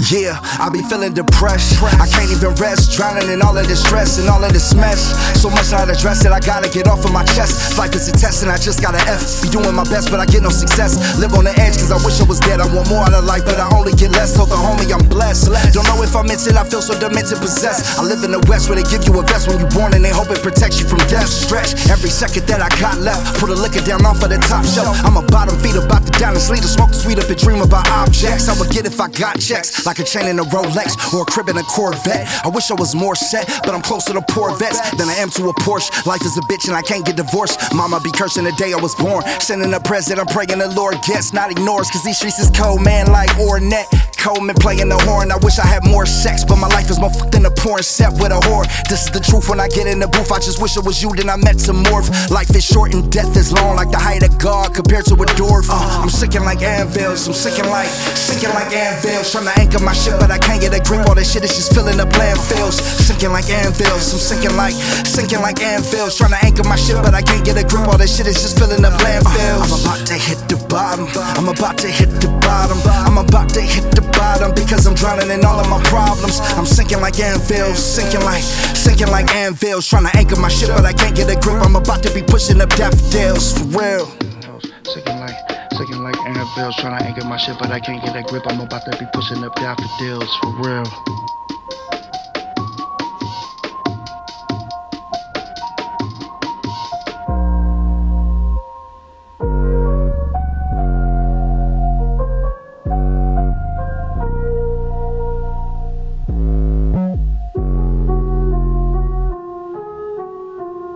Yeah, I be feeling depressed. I can't even rest, drowning in all of this stress and all of this mess. So much not addressed that I gotta get off of my chest. Life is a test and I just gotta F. Be doing my best but I get no success. Live on the edge cause I wish I was dead. I want more out of life but I only get less. Told the homie I'm blessed. Don't know if I'm mental, I feel so demented, possessed. I live in the West where they give you a vest when you're born and they hope it protects you from death. Stretch every second that I got left. Put a liquor down off of the top shelf. I'm a bottom feeder, about to down and sleep. To smoke the sweet up and dream about objects. I would get if I got checks, like a chain in a Rolex or a crib in a Corvette. I wish I was more set, but I'm closer to poor vets than I am to a Porsche. Life is a bitch and I can't get divorced. Mama be cursing the day I was born. Sending a present, I'm praying the Lord gets, not ignores. Cause these streets is cold, man, like Ornette Coleman playing the horn. I wish I had more sex, but my life is more fucked than a porn set with a whore. This is the truth when I get in the booth. I just wish it was you, then I met some morph. Life is short and death is long, like the height of God compared to a dwarf. I'm sinking like anvils, I'm sinking like anvils. Trying to anchor my ship, but I can't get a grip. All this shit is just filling up landfills. Sinking like anvils, I'm sinking like anvils. Trying to anchor my ship, but I can't get a grip. All this shit is just filling up landfills. I'm about to hit the bottom. I'm about to hit the bottom. I'm about to hit the bottom because I'm drowning in all of my problems. I'm sinking like anvils, sinking like anvils. Trying to anchor my ship, but I can't get a grip. I'm about to be pushing up daffodils for real. Sinking like anvils, trying to anchor my ship, but I can't get a grip. I'm about to be pushing up daffodils for real.